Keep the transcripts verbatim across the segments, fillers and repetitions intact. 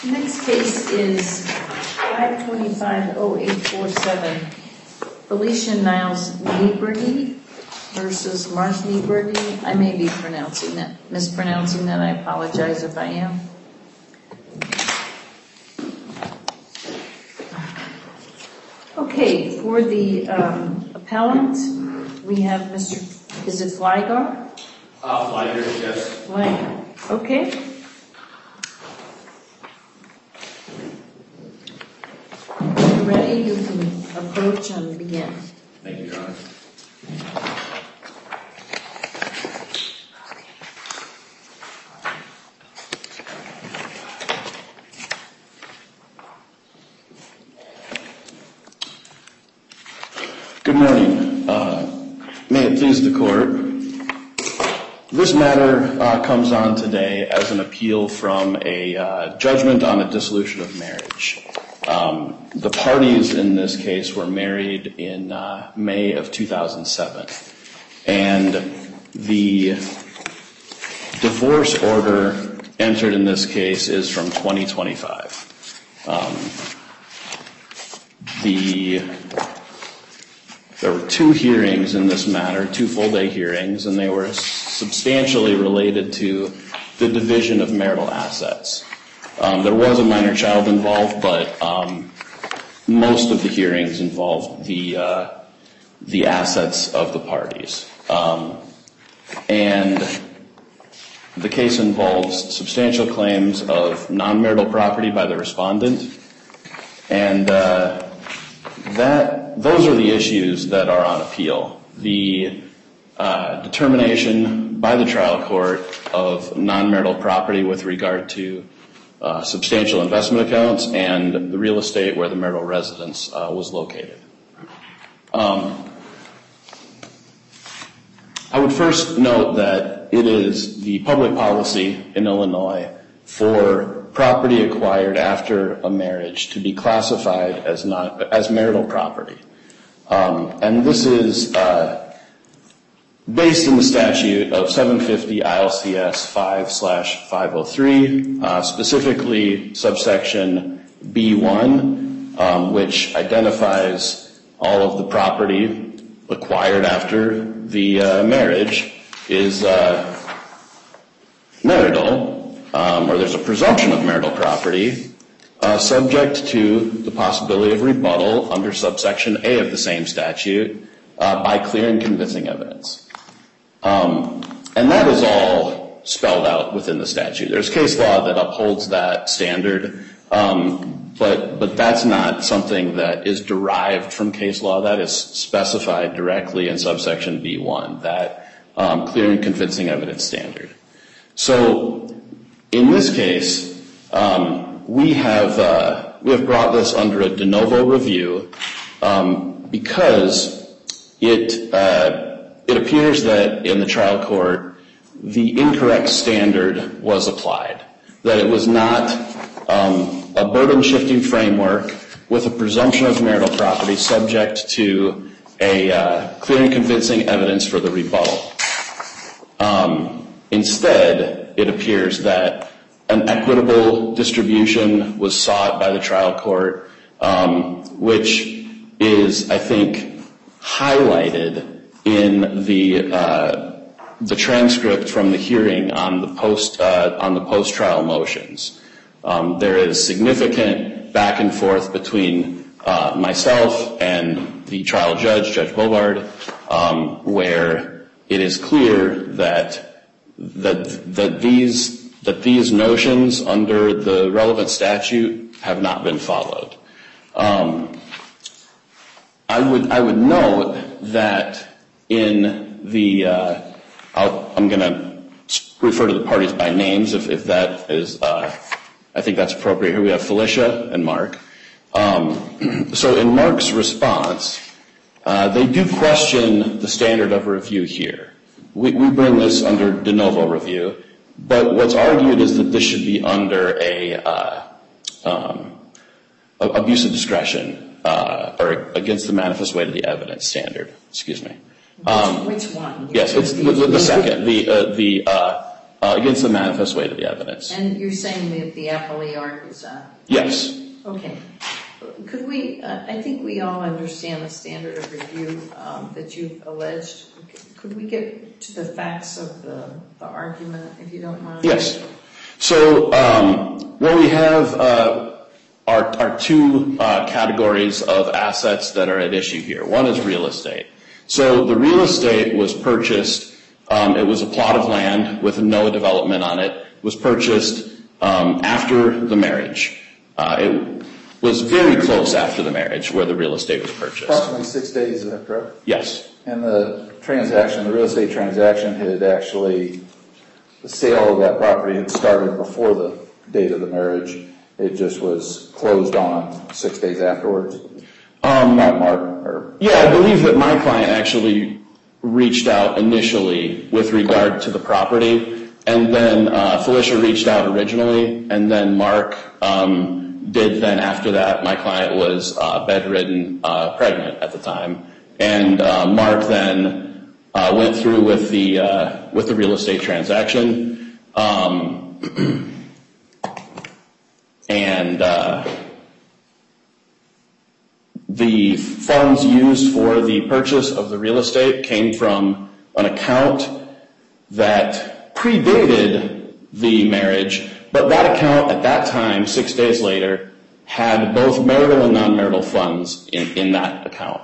Next case is five twenty-five oh eight four seven, Felicia Niles Nieberge versus Mark Nieberge. I may be pronouncing that, mispronouncing that. I apologize if I am. Okay, for the um, appellant, we have Mister Is it Flygar? Uh, Flygar, yes. Flygar. Okay. When you're ready, you can approach and begin. Thank you, Your Honor. Good morning. Uh, may it please the court. This matter uh, comes on today as an appeal from a uh, judgment on a dissolution of marriage. Um, the parties in this case were married in uh, May of two thousand seven, and the divorce order entered in this case is from twenty twenty-five. Um, the There were two hearings in this matter, two full-day hearings, and they were substantially related to the division of marital assets. Um, there was a minor child involved, but um, most of the hearings involved the uh, the assets of the parties. Um, and the case involves substantial claims of non-marital property by the respondent, and uh, that those are the issues that are on appeal. The uh, determination by the trial court of non-marital property with regard to uh, substantial investment accounts and the real estate where the marital residence uh, was located. Um, I would first note that it is the public policy in Illinois for property acquired after a marriage to be classified as not as marital property, um, and this is uh, based in the statute of seven fifty I L C S five slash five oh three, uh, specifically subsection B one, um, which identifies all of the property acquired after the uh, marriage is uh, marital. Um, or there's a presumption of marital property, uh, subject to the possibility of rebuttal under subsection A of the same statute uh, by clear and convincing evidence. Um, and that is all spelled out within the statute. There's case law that upholds that standard, um, but but that's not something that is derived from case law. That is specified directly in subsection B one, that um, clear and convincing evidence standard. So in this case, um, we have uh, we have brought this under a de novo review um, because it uh, it appears that in the trial court the incorrect standard was applied, that it was not um, a burden shifting framework with a presumption of marital property subject to a uh, clear and convincing evidence for the rebuttal. Um, instead, it appears that an equitable distribution was sought by the trial court, um, which is, I think, highlighted in the uh, the transcript from the hearing on the post uh, on the post-trial motions. Um, there is significant back and forth between uh, myself and the trial judge, Judge Bovard, um, where it is clear that that that these that these notions under the relevant statute have not been followed. Um, I would I would note that in the uh, I'll, I'm going to refer to the parties by names if, if that is uh, I think that's appropriate. Here we have Felicia and Mark. Um, so in Mark's response, uh, they do question the standard of review here. We, we bring this under de novo review. But what's argued is that this should be under a uh, um, abuse of discretion uh, or against the manifest weight of the evidence standard. Excuse me. Um, which, which one? Yes, it's the, the, the second. The uh, the uh, uh, against the manifest weight of the evidence. And you're saying that the appellee argues that? Yes. Okay. Could we, uh, I think we all understand the standard of review um, that you've alleged. Could we get to the facts of the, the argument, if you don't mind? Yes. So um, what we have uh, are, are two uh, categories of assets that are at issue here. One is real estate. So the real estate was purchased, um, it was a plot of land with no development on it, was purchased um, after the marriage. Uh, it was very close after the marriage where the real estate was purchased. Approximately six days, is that correct? Yes. And the transaction, the real estate transaction had actually, the sale of that property had started before the date of the marriage. It just was closed on six days afterwards. Um, by Mark, or yeah, I believe that my client actually reached out initially with regard to the property, and then uh, Felicia reached out originally, and then Mark um, did then after that. My client was uh, bedridden, uh, pregnant at the time, and uh, Mark then uh, went through with the uh, with the real estate transaction, um, and. Uh, The funds used for the purchase of the real estate came from an account that predated the marriage, but that account at that time, six days later, had both marital and non-marital funds in, in that account.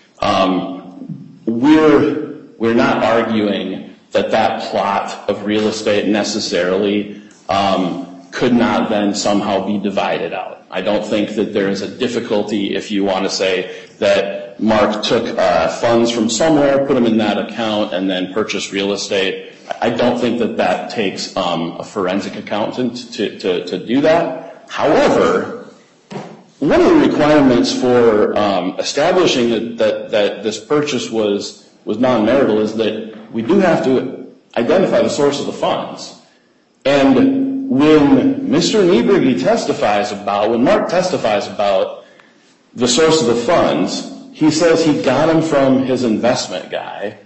Um, we're, we're not arguing that that plot of real estate necessarily um, could not then somehow be divided out. I don't think that there is a difficulty if you want to say that Mark took uh, funds from somewhere, put them in that account, and then purchased real estate. I don't think that that takes um, a forensic accountant to, to, to do that. However, one of the requirements for um, establishing that, that, that this purchase was, was non-marital is that we do have to identify the source of the funds. And when Mister Niebrugge testifies about, when Mark testifies about the source of the funds, he says he got them from his investment guy,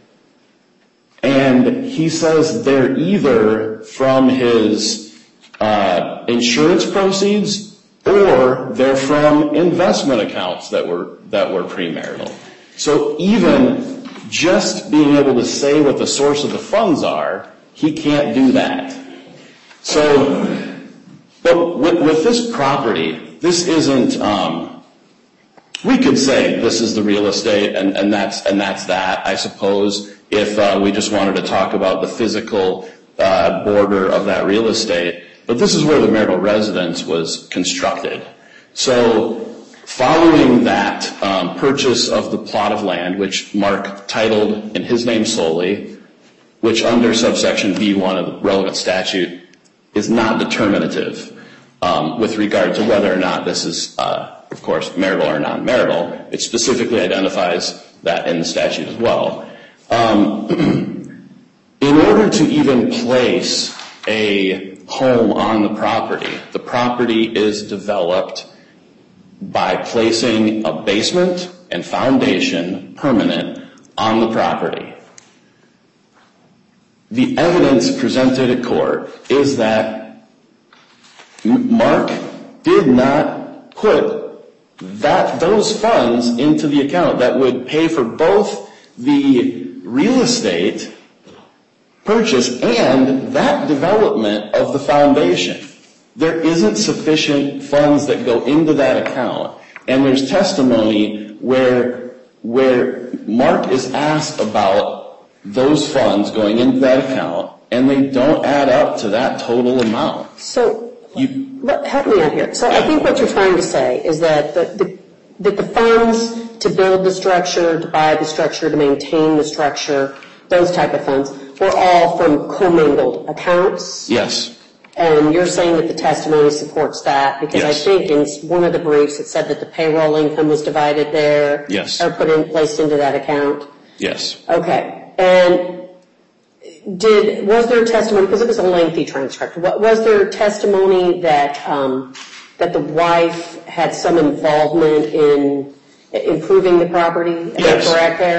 and he says they're either from his uh, insurance proceeds or they're from investment accounts that were that were premarital. So even just being able to say what the source of the funds are, he can't do that. So, but with, with this property, this isn't, um, we could say this is the real estate and, and that's and that's that, I suppose, if uh, we just wanted to talk about the physical uh, border of that real estate. But this is where the marital residence was constructed. So following that um, purchase of the plot of land, which Mark titled in his name solely, which under subsection B one of the relevant statute is not determinative um, with regard to whether or not this is, uh, of course, marital or non-marital. It specifically identifies that in the statute as well. Um, in order to even place a home on the property, the property is developed by placing a basement and foundation permanent on the property. The evidence presented at court is that Mark did not put that those funds into the account that would pay for both the real estate purchase and that development of the foundation. There isn't sufficient funds that go into that account, and there's testimony where where Mark is asked about those funds going into that account, and they don't add up to that total amount. So, you, help me out here. So I think what you're trying to say is that the, the, that the funds to build the structure, to buy the structure, to maintain the structure, those type of funds, were all from commingled accounts? Yes. And you're saying that the testimony supports that? Because Yes. I think in one of the briefs it said that the payroll income was divided there. Yes. Or put in, placed into that account? Yes. Okay. And did, was there testimony, because it was a lengthy transcript, was there testimony that, um, that the wife had some involvement in improving the property? Am Yes. I correct there?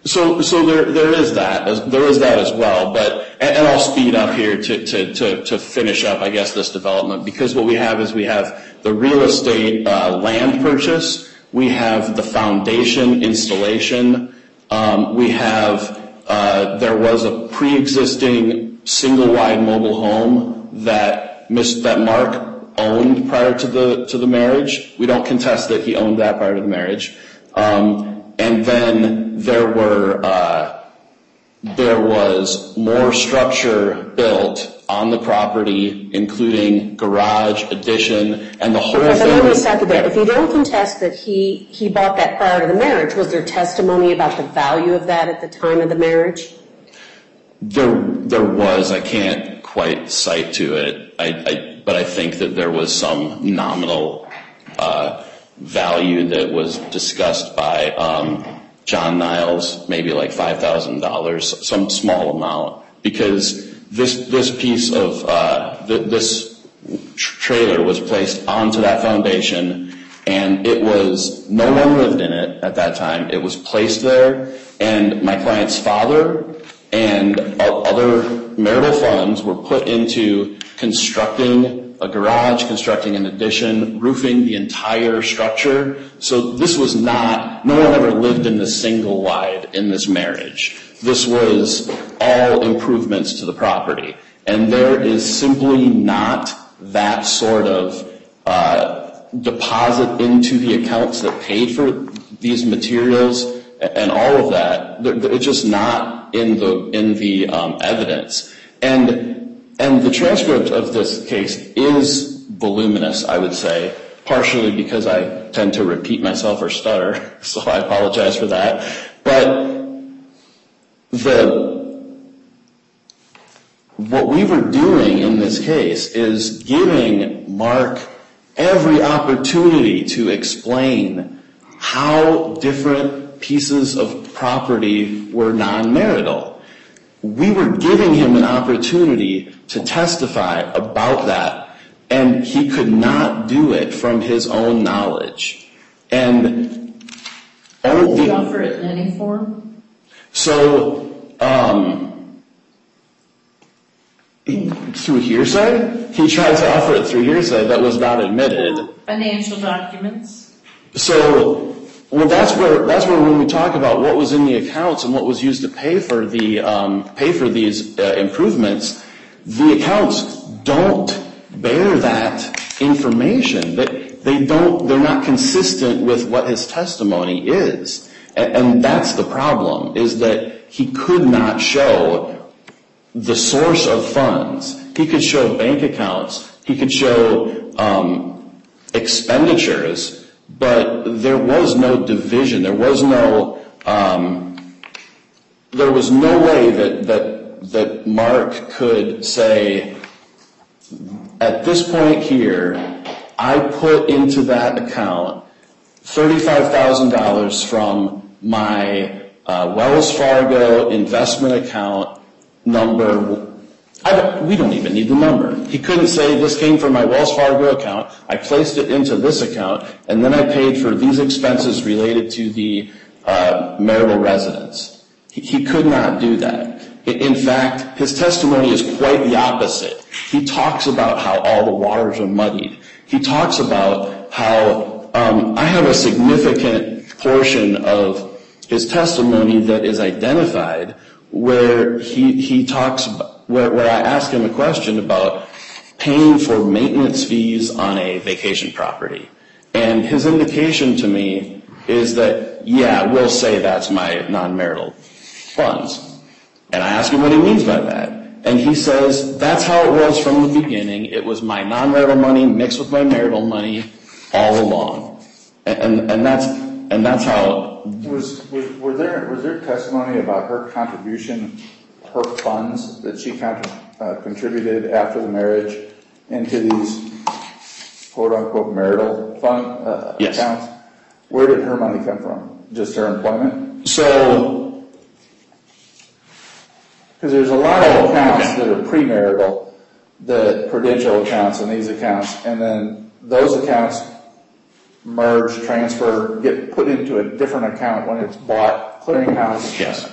So, so there, there is that, as- there is that as well, but, and, and I'll speed up here to, to, to, to finish up, I guess, this development, because what we have is we have the real estate, uh, land purchase, we have the foundation installation, um, we have, uh, there was a pre-existing single-wide mobile home that Miss, that Mark owned prior to the, to the marriage. We don't contest that he owned that prior to the marriage. Um, And then there were, uh, there was more structure built on the property, including garage, addition, and the whole Okay, thing. but let me stop you there. If you don't contest that he, he bought that prior to the marriage, was there testimony about the value of that at the time of the marriage? There, there was. I can't quite cite to it. I, I but I think that there was some nominal, uh, value that was discussed by um, John Niles, maybe like five thousand dollars, some small amount, because this this piece of uh, th- this trailer was placed onto that foundation, and it was, no one lived in it at that time. It was placed there, and my client's father and other marital funds were put into constructing a garage, constructing an addition, roofing the entire structure. So this was not, no one ever lived in the single wide in this marriage. This was all improvements to the property. And there is simply not that sort of uh, deposit into the accounts that paid for these materials and all of that. It's just not in the, in the um, evidence. And And the transcript of this case is voluminous, I would say, partially because I tend to repeat myself or stutter, so I apologize for that. But the what we were doing in this case is giving Mark every opportunity to explain how different pieces of property were non-marital. We were giving him an opportunity to testify about that, and he could not do it from his own knowledge. And Did he offer it in any form? So, um, through hearsay? He tried to offer it through hearsay that was not admitted. Financial documents? So, well, that's where that's where when we talk about what was in the accounts and what was used to pay for the um, pay for these uh, improvements, the accounts don't bear that information. That they don't, they're not consistent with what his testimony is, and, and that's the problem. Is that he could not show the source of funds. He could show bank accounts. He could show um, expenditures. But there was no division. There was no um, there was no way that that that Mark could say, at this point here, I put into that account thirty-five thousand dollars from my uh, Wells Fargo investment account number. I don't, we don't even need the number. He couldn't say, this came from my Wells Fargo account, I placed it into this account, and then I paid for these expenses related to the uh, marital residence. He, he could not do that. In fact, his testimony is quite the opposite. He talks about how all the waters are muddied. He talks about how um, I have a significant portion of his testimony that is identified where he, he talks about, Where, where I ask him a question about paying for maintenance fees on a vacation property. And his indication to me is that, yeah, we'll say that's my non-marital funds. And I ask him what he means by that. And he says, that's how it was from the beginning. It was my non-marital money mixed with my marital money all along. And, and, and that's, and that's how. Was, was, were there, was there testimony about her contribution, her funds that she contrib- uh, contributed after the marriage into these quote-unquote marital fund uh, yes. accounts? Where did her money come from? Just her employment? So, because there's a lot of oh, accounts okay. that are premarital, the prudential accounts and these accounts, and then those accounts merge, transfer, get put into a different account when it's bought clearinghouse. Yes.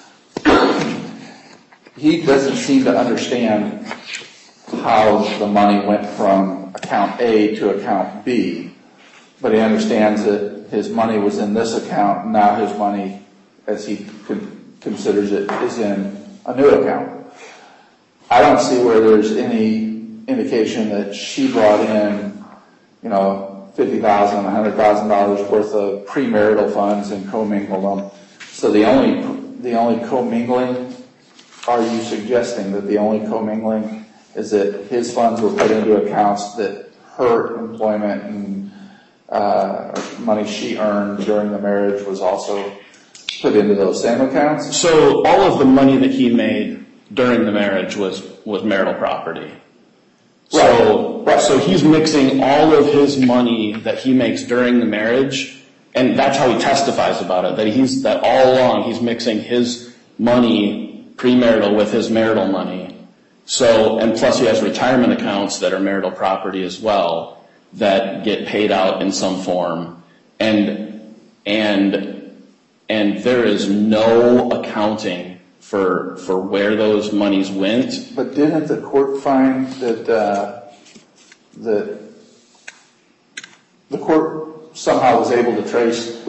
He doesn't seem to understand how the money went from account A to account B, but he understands that his money was in this account, and now his money, as he con- considers it, is in a new account. I don't see where there's any indication that she brought in, you know, fifty thousand dollars, one hundred thousand dollars worth of premarital funds and commingled them. So the only, the only commingling, are you suggesting that the only commingling is that his funds were put into accounts that her employment and uh, money she earned during the marriage was also put into those same accounts? So all of the money that he made during the marriage was, was marital property. So, right. so he's mixing all of his money that he makes during the marriage, and that's how he testifies about it, that he's, that all along he's mixing his money premarital with his marital money. So, and plus he has retirement accounts that are marital property as well that get paid out in some form. And, and, and there is no accounting for for where those monies went. But didn't the court find that uh, that the court somehow was able to trace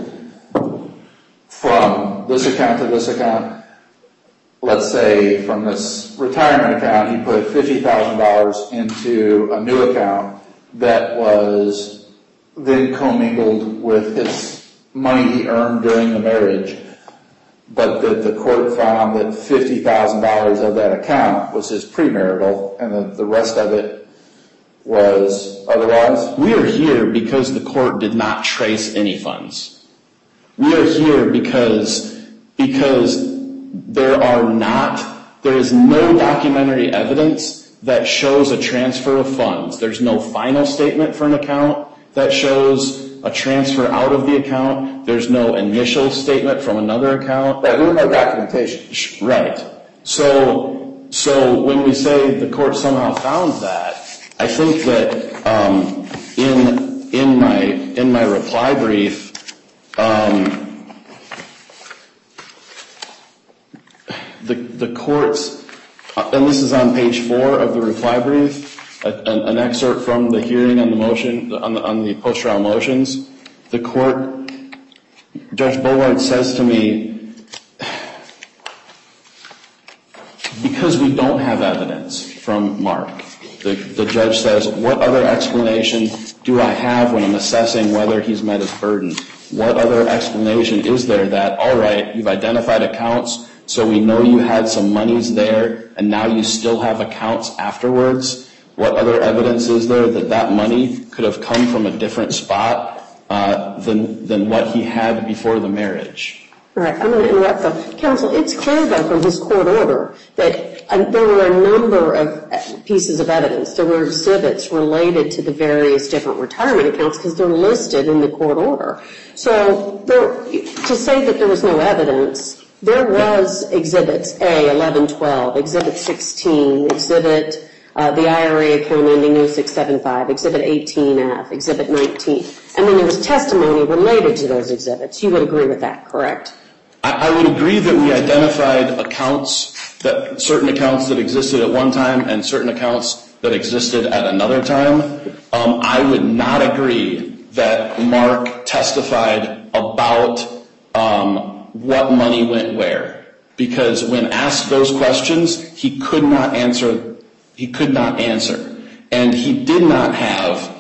from this account to this account? Let's say from this retirement account, he put fifty thousand dollars into a new account that was then commingled with his money he earned during the marriage, but that the court found that fifty thousand dollars of that account was his premarital and the, the rest of it was otherwise? We are here because the court did not trace any funds. We are here because, because there are not, there is no documentary evidence that shows a transfer of funds. There's no final statement for an account that shows a transfer out of the account. There's no initial statement from another account. But there's no documentation. Right. So, so when we say the court somehow found that, I think that um, in in my in my reply brief, um, the the courts, and this is on page four of the reply brief, a, an, an excerpt from the hearing on the motion on the on the post-trial motions. The court, Judge Bullard says to me, because we don't have evidence from Mark, the, the judge says, what other explanation do I have when I'm assessing whether he's met his burden? What other explanation is there that, all right, you've identified accounts, so we know you had some monies there, and now you still have accounts afterwards? What other evidence is there that that money could have come from a different spot uh, than than what he had before the marriage? All right, I'm going to interrupt though. Counsel, it's clear though from his court order that uh, there were a number of pieces of evidence. There were exhibits related to the various different retirement accounts because they're listed in the court order. So there, to say that there was no evidence, there was exhibits A, eleven twelve, exhibit sixteen, exhibit uh, the I R A account ending oh six seven five, exhibit eighteen F, exhibit nineteen. And then there was testimony related to those exhibits. You would agree with that, correct? I, I would agree that we identified accounts, that certain accounts that existed at one time and certain accounts that existed at another time. Um, I would not agree that Mark testified about um, what money went where, because when asked those questions, he could not answer. He could not answer, and he did not have,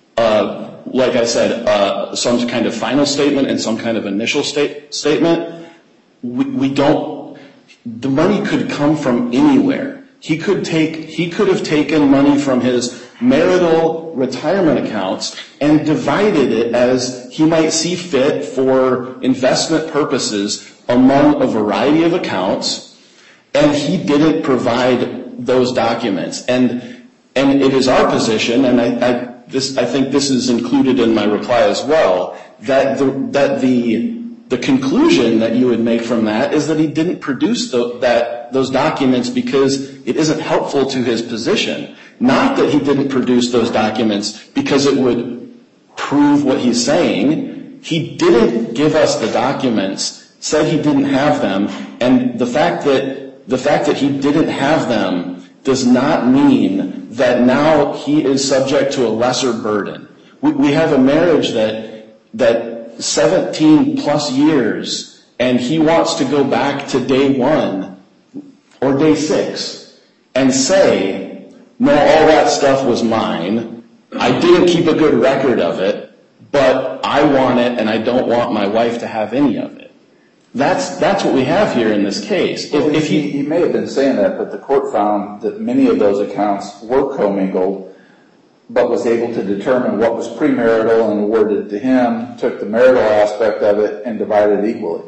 uh, like I said, uh, some kind of final statement and some kind of initial state, statement. We, we don't. The money could come from anywhere. He could take. He could have taken money from his marital retirement accounts and divided it as he might see fit for investment purposes among a variety of accounts, and he didn't provide those documents. And and it is our position, and I, I this I think this is included in my reply as well, that the that the the conclusion that you would make from that is that he didn't produce the, that those documents because it isn't helpful to his position. Not that he didn't produce those documents because it would prove what he's saying. He didn't give us the documents said he didn't have them, and the fact that the fact that he didn't have them does not mean that now he is subject to a lesser burden. We, we have a marriage that that seventeen plus years, and he wants to go back to day one or day six and say, no, all that stuff was mine. I didn't keep a good record of it, but I want it, and I don't want my wife to have any of it. That's that's what we have here in this case. Well, if, if he, he, he may have been saying that, but the court found that many of those accounts were commingled, but was able to determine what was premarital and awarded to him, took the marital aspect of it, and divided equally.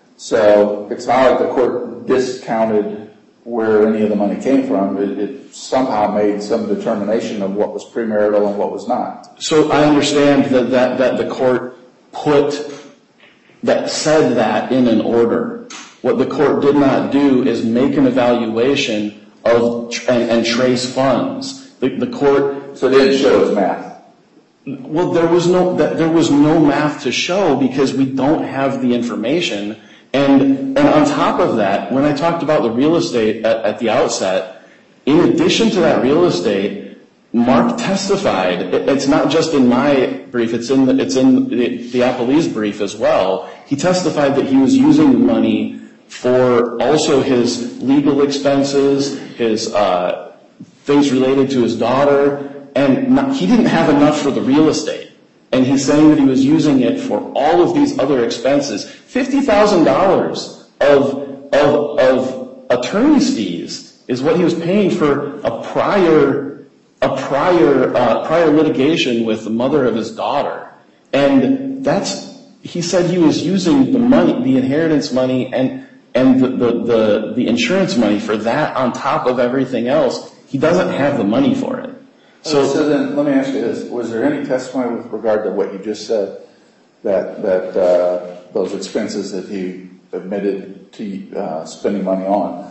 So it's not like the court discounted where any of the money came from. It, it somehow made some determination of what was premarital and what was not. So I understand that, that, that the court put, that said that in an order. What the court did not do is make an evaluation of and, and trace funds. The, the court... So it didn't show his math. Well, there was no there was no math to show because we don't have the information. And and on top of that, when I talked about the real estate at, at the outset, in addition to that real estate, Mark testified. It, it's not just in my brief; it's in the, it's in the, the appellee's brief as well. He testified that he was using the money for also his legal expenses, his uh, things related to his daughter. And not, he didn't have enough for the real estate. And he's saying that he was using it for all of these other expenses. fifty thousand dollars of, of, of attorney's fees is what he was paying for a prior, a prior, uh, prior litigation with the mother of his daughter. And that's, he said he was using the money, the inheritance money and, and the, the, the, the insurance money for that on top of everything else. He doesn't have the money for it. So, so then, let me ask you this: was there any testimony with regard to what you just said, that that uh, those expenses that he admitted to uh, spending money on?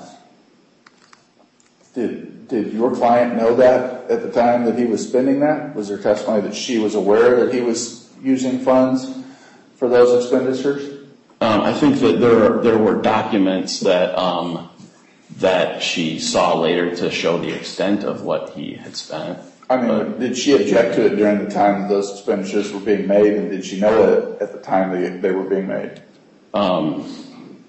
Did did your client know that at the time that he was spending that? Was there testimony that she was aware that he was using funds for those expenditures? Um, I think that there there were documents that um, that she saw later to show the extent of what he had spent. I mean, but did she object to it during the time those expenditures were being made, and did she know it at the time they, they were being made? Um,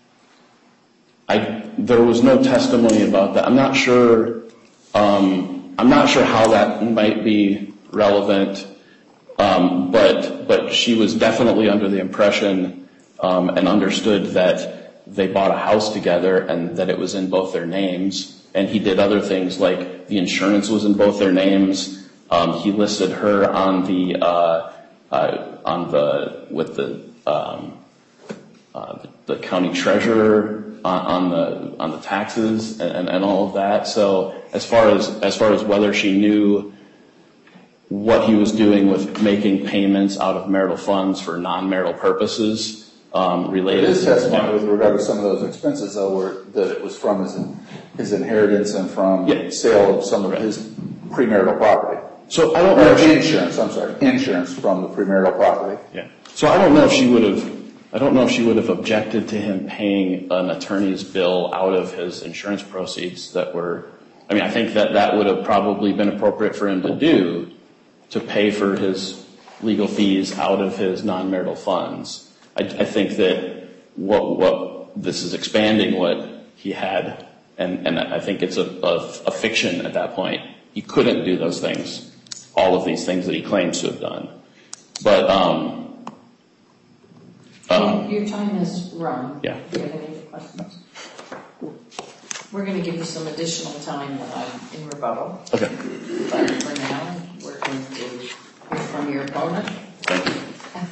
I there was no testimony about that. I'm not sure. Um, I'm not sure how that might be relevant, um, but but she was definitely under the impression um, and understood that they bought a house together and that it was in both their names. And he did other things like the insurance was in both their names. Um, he listed her on the uh, uh, on the with the um, uh, the county treasurer on, on the on the taxes and, and all of that. So as far as as far as whether she knew what he was doing with making payments out of marital funds for non-marital purposes um, related. His testimony with regard to some of those expenses, though, were that it was from his his inheritance and from yeah. sale of some of right. his premarital property. So I don't or know if she, insurance. I'm sorry, insurance from the premarital property. Yeah. So I don't know if she would have. I don't know if she would have objected to him paying an attorney's bill out of his insurance proceeds that were. I mean, I think that that would have probably been appropriate for him to do, to pay for his legal fees out of his non-marital funds. I, I think that what what this is expanding what he had, and, and I think it's a, a, a fiction at that point. He couldn't do those things, all of these things that he claims to have done. But um, um, Your time has run. Yeah. Do you have any questions? We're going to give you some additional time uh, in rebuttal. Okay. But for now, we're going to hear from your opponent. Thank you.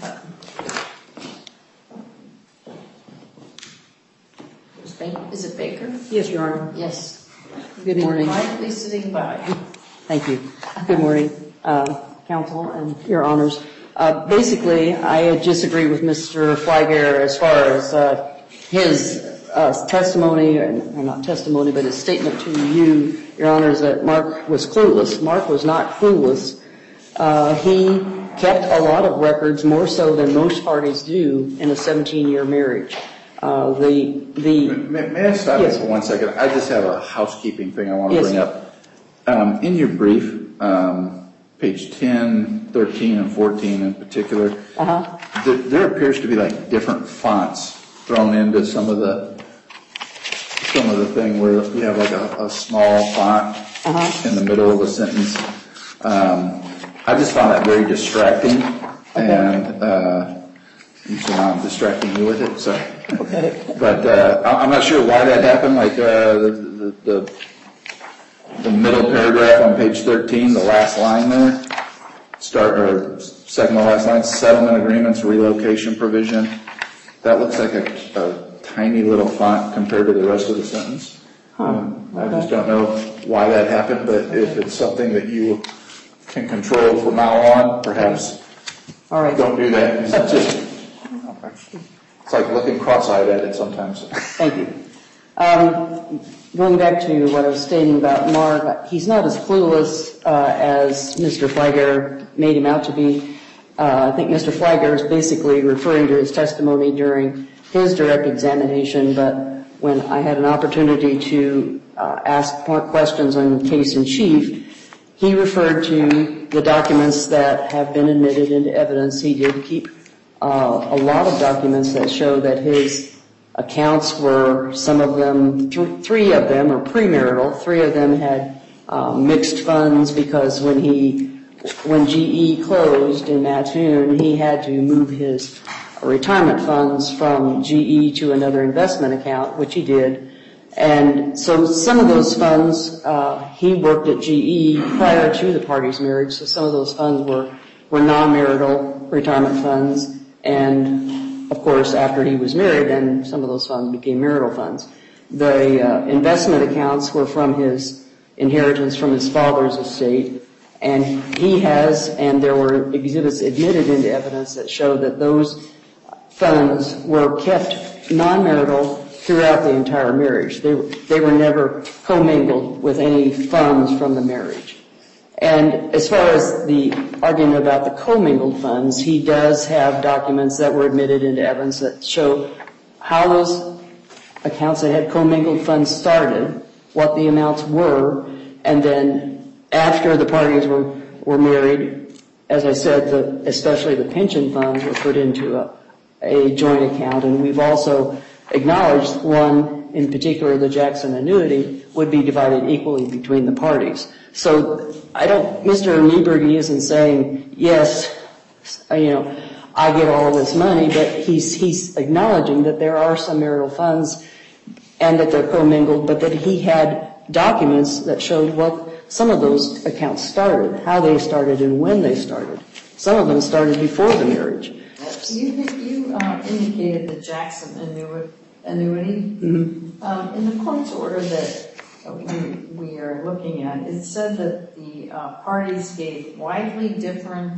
Is it Baker? Yes, Your Honor. Yes. Good morning. Quietly sitting by. Thank you. Good morning, uh, counsel and Your Honors. Uh, basically, I disagree with Mister Flygare as far as uh, his uh, testimony, or not testimony, but his statement to you, Your Honors, that Mark was clueless. Mark was not clueless. Uh, he kept a lot of records, more so than most parties do in a seventeen-year marriage. Uh, the, the, May, may I stop Yes. you for one second? I just have a housekeeping thing I want to Yes. bring up. Um, in your brief, um, page ten, thirteen, and fourteen in particular, uh-huh, there, there appears to be like different fonts thrown into some of the some of the thing where you have like a, a small font Uh-huh. in the middle of a sentence. Um, I just found that very distracting, and uh, so now I'm distracting you with it. So, okay. but uh, I- I'm not sure why that happened. Like uh, the, the the the middle paragraph on page thirteen, the last line there, start or second to last line, settlement agreements, relocation provision. That looks like a, a tiny little font compared to the rest of the sentence. Huh. Um, I Okay. just don't know why that happened, but if it's something that you can control from now on, perhaps All right. don't do that. It's just, it's like looking cross-eyed at it sometimes. Thank you. Um, going back to what I was stating about Mark, he's not as clueless uh, as Mister Flagger made him out to be. Uh, I think Mister Flagger is basically referring to his testimony during his direct examination, but when I had an opportunity to uh, ask more questions on case in chief, he referred to the documents that have been admitted into evidence. He did keep uh, a lot of documents that show that his accounts were, some of them, th- three of them are premarital. Three of them had uh, mixed funds because when he, when G E closed in Mattoon, he had to move his retirement funds from G E to another investment account, which he did. And so some of those funds, uh, he worked at G E prior to the party's marriage, so some of those funds were, were non-marital retirement funds. And of course, after he was married, then some of those funds became marital funds. The uh, investment accounts were from his inheritance from his father's estate. And he has, and there were exhibits admitted into evidence that show that those funds were kept non-marital throughout the entire marriage. They, they were never commingled with any funds from the marriage. And as far as the argument about the commingled funds, he does have documents that were admitted into evidence that show how those accounts that had commingled funds started, what the amounts were, and then after the parties were, were married, as I said, the, especially the pension funds were put into a, a joint account. And we've also acknowledged one, in particular the Jackson annuity, would be divided equally between the parties. So I don't, Mister Nieberge isn't saying, yes, you know, I get all this money, but he's, he's acknowledging that there are some marital funds and that they're commingled, but that he had documents that showed what some of those accounts started, how they started and when they started. Some of them started before the marriage. You, you uh, indicated the Jackson annuity. annuity. Mm-hmm. Um, in the court's order that we, we are looking at, it said that the uh, parties gave widely different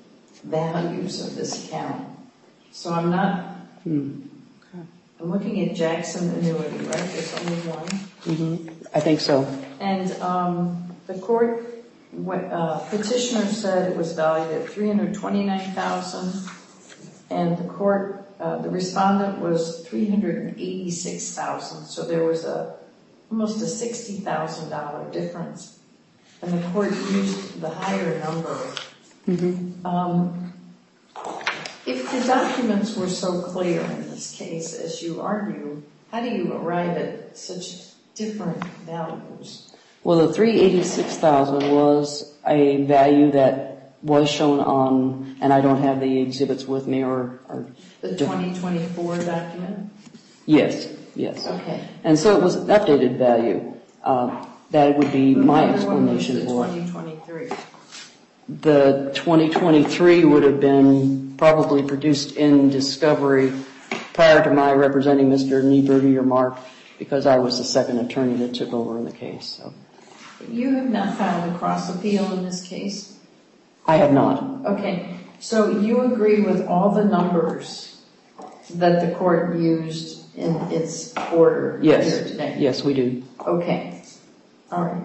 values of this account. So I'm not, Mm. I'm looking at Jackson annuity, right? There's only one. Mm-hmm. I think so. And um, the court, uh, petitioner said it was valued at three hundred twenty-nine thousand dollars, and the court, uh, the respondent was three hundred eighty-six thousand dollars. So there was a almost a sixty thousand dollars difference, and the court used the higher number. Mm-hmm. Um, if the documents were so clear in this case, as you argue, how do you arrive at such different values? Well, the three hundred eighty-six thousand dollars was a value that was shown on, and I don't have the exhibits with me, or, or The twenty twenty-four document? yes, yes. Okay. And so it was an updated value. Uh, that would be my The other one was explanation the for it. twenty twenty-three. The twenty twenty-three would have been probably produced in discovery prior to my representing Mister Nieberge or Mark, because I was the second attorney that took over in the case. So You have not filed a cross appeal in this case? I have not. Okay. So you agree with all the numbers that the court used in its order Yes. here today? Yes, we do. Okay. All right.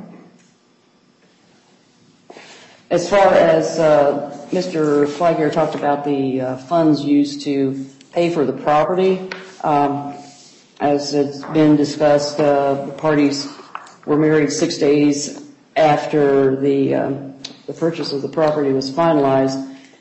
As far as uh, Mister Flagger talked about the uh, funds used to pay for the property, um, as it's been discussed, uh, the parties were married six days after the, um, the purchase of the property was finalized.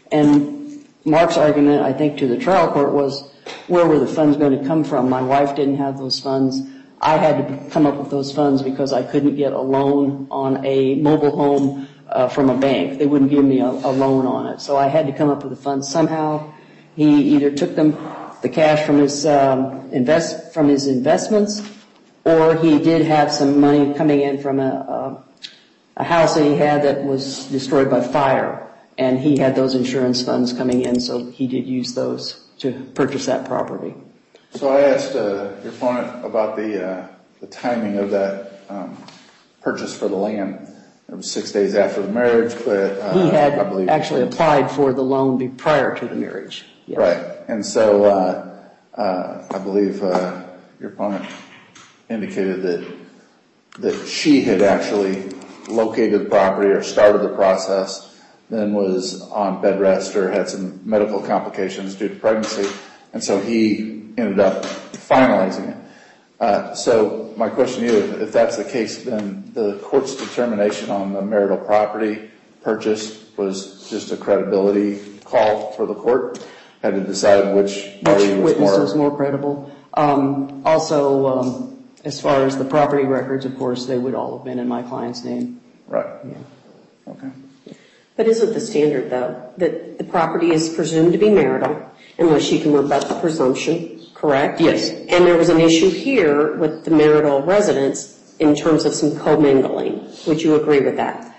And Mark's argument, I think, to the trial court was, where were the funds going to come from? My wife didn't have those funds. I had to come up with those funds because I couldn't get a loan on a mobile home uh, from a bank. They wouldn't give me a, a loan on it. So I had to come up with the funds somehow. He either took them, the cash from his um, invest from his investments, or he did have some money coming in from a, a, a house that he had that was destroyed by fire, and he had those insurance funds coming in, so he did use those to purchase that property. So I asked uh, your opponent about the uh, the timing of that um, purchase for the land. It was six days after the marriage, but uh, he had I believe actually applied for the loan prior to the marriage. Yes. Right, and so uh, uh, I believe uh, your opponent indicated that that she had actually located the property or started the process, then was on bed rest or had some medical complications due to pregnancy, and so he ended up finalizing it. Uh, so my question to you, if that's the case, then the court's determination on the marital property purchase was just a credibility call for the court? Had to decide which party Which was witness more... was more credible. Um, also, um, as far as the property records, of course, they would all have been in my client's name. Right. Yeah. Okay. But isn't the standard, though, that the property is presumed to be marital unless you can rebut the presumption, correct? Yes. And there was an issue here with the marital residence in terms of some commingling. Would you agree with that?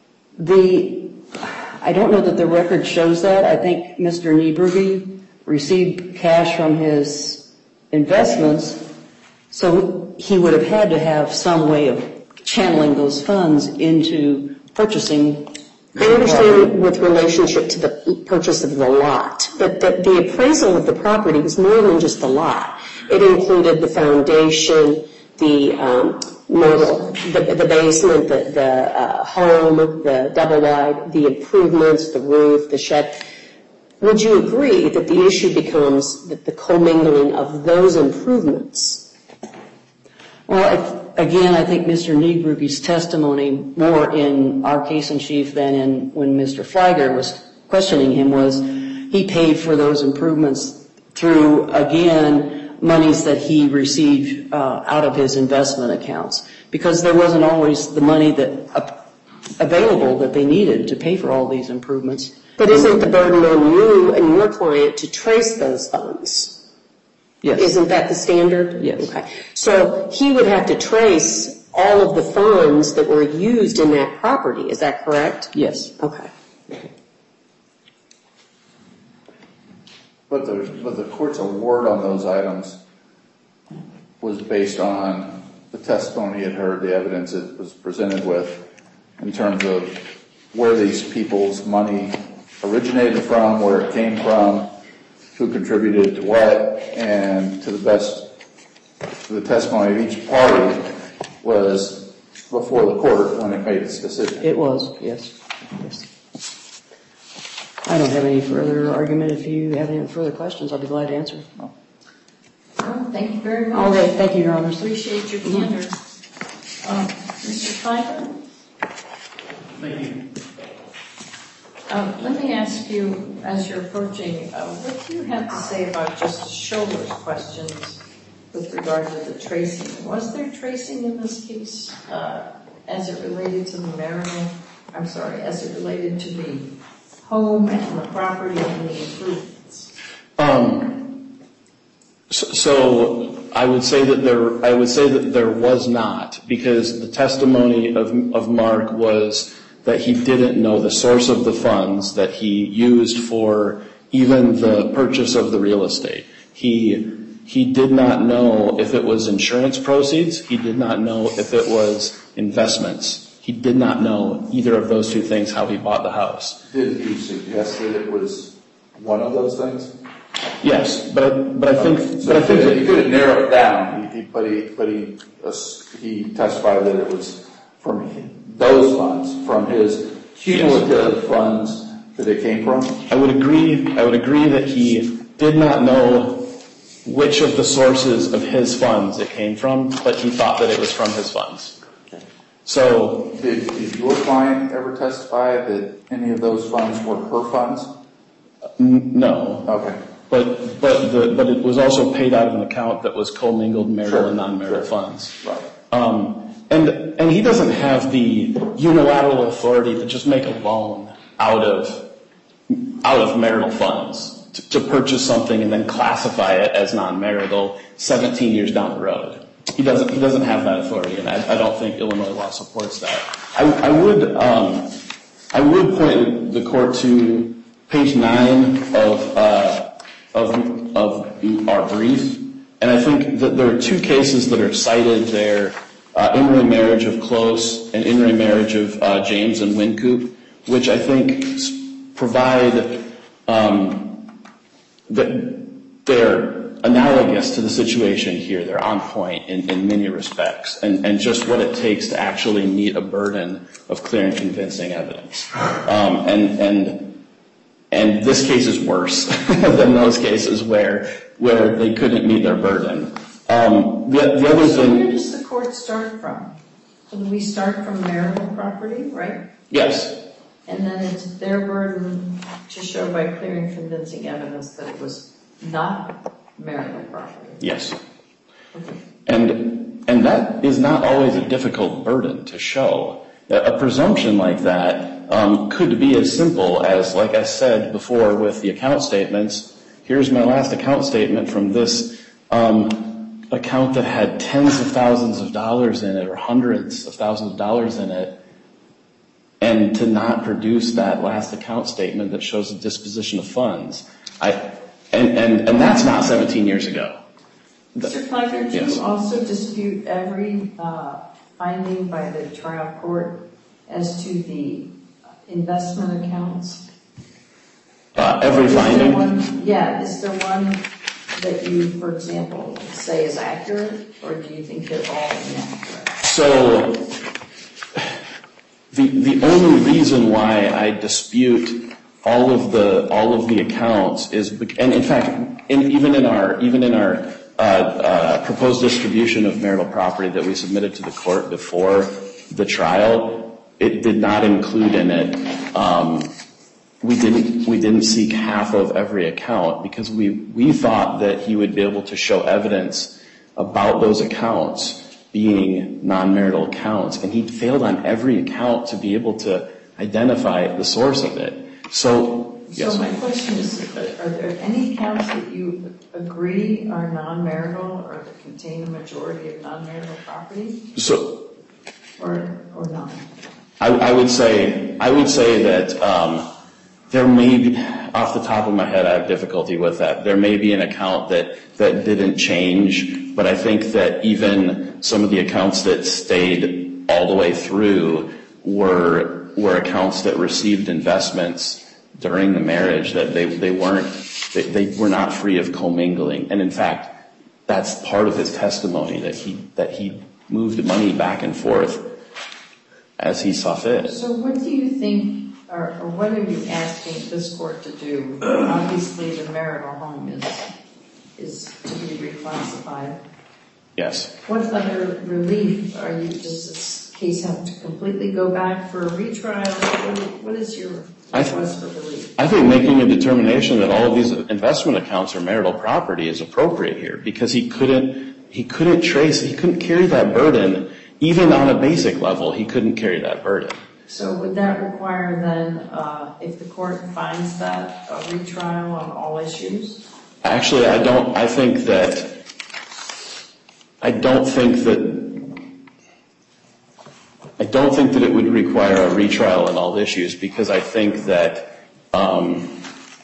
The, I don't know that the record shows that. I think Mister Niebrugge received cash from his investments, so he would have had to have some way of channeling those funds into purchasing. I understand with relationship to the purchase of the lot, but the, the appraisal of the property was more than just the lot. It included the foundation, the um, model, the, the basement, the, the uh, home, the double wide, the improvements, the roof, the shed. Would you agree that the issue becomes that the commingling of those improvements? Well, again, I think Mister Niebrugge's testimony more in our case in chief than in when Mister Flagger was questioning him was he paid for those improvements through, again, monies that he received uh, out of his investment accounts, because there wasn't always the money that uh, available that they needed to pay for all these improvements. But isn't the burden on you and your client to trace those funds? Yes. Isn't that the standard? Yes. Okay. So he would have to trace all of the funds that were used in that property. Is that correct? Yes. Okay. But the, but the court's award on those items was based on the testimony it heard, the evidence it was presented with, in terms of where these people's money originated from, where it came from, who contributed to what, and to the best, the testimony of each party was before the court when it made its decision. It was, yes. Yes. I don't have any further argument. If you have any further questions, I'll be glad to answer. No. Well, thank you very much. Okay, thank you, Your Honors. Appreciate your candor. Um, Mister Pfeiffer? Thank you. Um, let me ask you, as you're approaching, uh, what do you have to say about Justice Scholar's questions with regard to the tracing? Was there tracing in this case uh, as it related to the marital, I'm sorry, as it related to the home and the property and the improvements? Um, so, so I would say that there, I would say that there was not, because the testimony of, of Mark was that he didn't know the source of the funds that he used for even the purchase of the real estate. He, he did not know if it was insurance proceeds. He did not know if it was investments. He did not know either of those two things, how he bought the house. Did you suggest that it was one of those things? Yes, but I, but I think, So but I think he that, could have narrowed it down, he, he, but he, but he, uh, he testified that it was from those funds, from his cumulative funds that it came from? I would agree, I would agree that he did not know which of the sources of his funds it came from, but he thought that it was from his funds. So, Did, did your client ever testify that any of those funds were her funds? n- no. Okay. But but the but it was also paid out of an account that was commingled marital Sure, and non-marital sure. funds. Right. Um, and and he doesn't have the unilateral authority to just make a loan out of out of marital funds to, to purchase something and then classify it as non-marital seventeen years down the road. He doesn't he doesn't have that authority, and I, I don't think Illinois law supports that. I, I would um, I would point the court to page nine of uh, of of our brief, and I think that there are two cases that are cited there: uh, in re marriage of Close and in re marriage of uh, James and Wincoop, which I think provide um, that they're analogous to the situation here. They're on point in, in many respects, and, and just what it takes to actually meet a burden of clear and convincing evidence. Um, and and and this case is worse than those cases where where they couldn't meet their burden. Um, the, the other So thing, where does the court start from? So do we start from marital property, right? yes, And then it's their burden to show by clear and convincing evidence that it was not marital property. yes. Okay. And and that is not always a difficult burden to show. A presumption like that um, could be as simple as, like I said before with the account statements, here's my last account statement from this um, account that had tens of thousands of dollars in it or hundreds of thousands of dollars in it, and to not produce that last account statement that shows the disposition of funds. I and, and, and that's not seventeen years ago. Mister Flecker, do Yes. you also dispute every uh, finding by the trial court as to the investment accounts? Uh, every Is there finding? one- Yeah, is there one that you, for example, say is accurate, or do you think they're all inaccurate? So the the only reason why I dispute all of the all of the accounts is, bec- and in fact, in, even in our even in our uh, uh, proposed distribution of marital property that we submitted to the court before the trial, it did not include in it. Um, we didn't we didn't seek half of every account because we we thought that he would be able to show evidence about those accounts being non-marital accounts, and he failed on every account to be able to identify the source of it. So, yes. So my question is, are there any accounts that you agree are non-marital or that contain a majority of non-marital property, So, or or not? I, I would say I would say that um, there may be, off the top of my head, I have difficulty with that. There may be an account that that didn't change, but I think that even some of the accounts that stayed all the way through were were accounts that received investments during the marriage, that they, they weren't, they, they were not free of commingling. And in fact, that's part of his testimony, that he, that he moved money back and forth as he saw fit. So what do you think, or, or what are you asking this court to do? Obviously, the marital home is is to be reclassified. Yes. What other relief are you, does this case have to completely go back for a retrial? What, what is your I th- request for relief? I think making a determination that all of these investment accounts are marital property is appropriate here, because he couldn't, he couldn't trace, he couldn't carry that burden, even on a basic level, he couldn't carry that burden. So would that require then, uh, if the court finds that, a retrial on all issues? Actually, I don't, I think that, I don't think that, I don't think that it would require a retrial on all issues, because I think that um,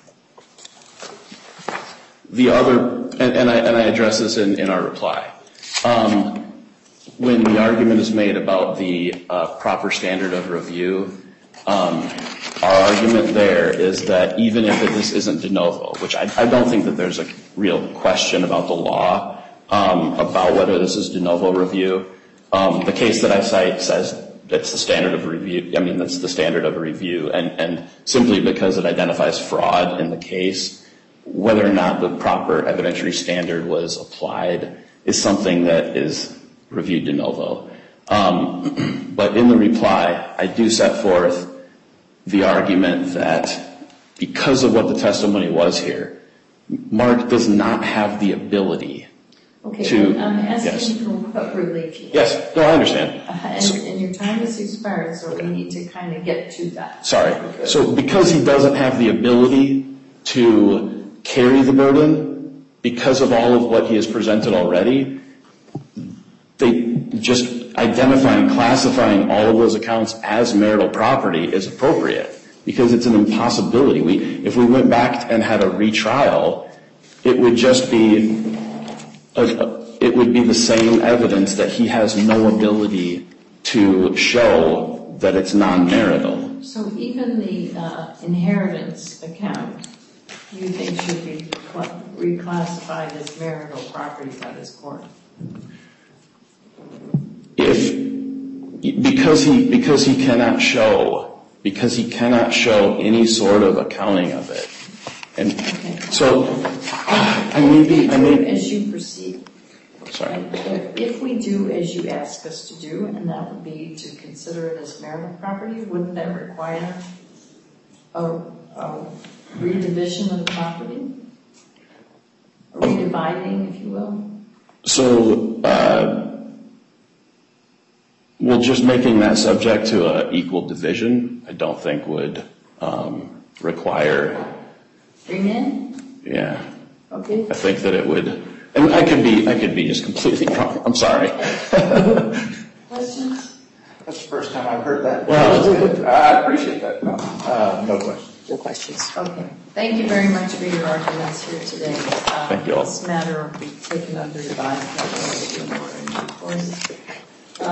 the other, and, and, I, and I address this in, in our reply, um, when the argument is made about the uh, proper standard of review, um, our argument there is that even if this isn't de novo, which I, I don't think that there's a real question about the law um, about whether this is de novo review, um, the case that I cite says that's the standard of review. I mean, that's the standard of review, and, and simply because it identifies fraud in the case whether or not the proper evidentiary standard was applied is something that is reviewed de novo. Um, but in the reply, I do set forth the argument that because of what the testimony was here, Mark does not have the ability Okay, to... I'm asking yes. for what relief you want. Yes, no, I understand. Uh, And, and your time has expired, so we need to kind of get to that. Sorry. So because he doesn't have the ability to carry the burden, because of all of what he has presented already, they just identifying, classifying all of those accounts as marital property is appropriate because it's an impossibility. We, if we went back and had a retrial, it would just be, a, it would be the same evidence that he has no ability to show that it's non-marital. So even the uh, inheritance account, you think should be cl- reclassified as marital property by this court? If, because he, because he cannot show, because he cannot show any sort of accounting of it. And Okay. so, I may be, I may, As you proceed, sorry. if if we do as you ask us to do, and that would be to consider it as marital property, wouldn't that require a, a redivision of the property? A redividing, if you will? So, uh, well, just making that subject to an equal division, I don't think would um, require, Remand? yeah. Okay. I think that it would, and I could be, I could be just completely wrong. I'm sorry. Questions? That's the first time I've heard that. Well- I appreciate that. No, uh, no questions. No questions. Okay. Thank you very much for your arguments here today. Uh, Thank you all. This matter will be taken under advisement of the board in due course.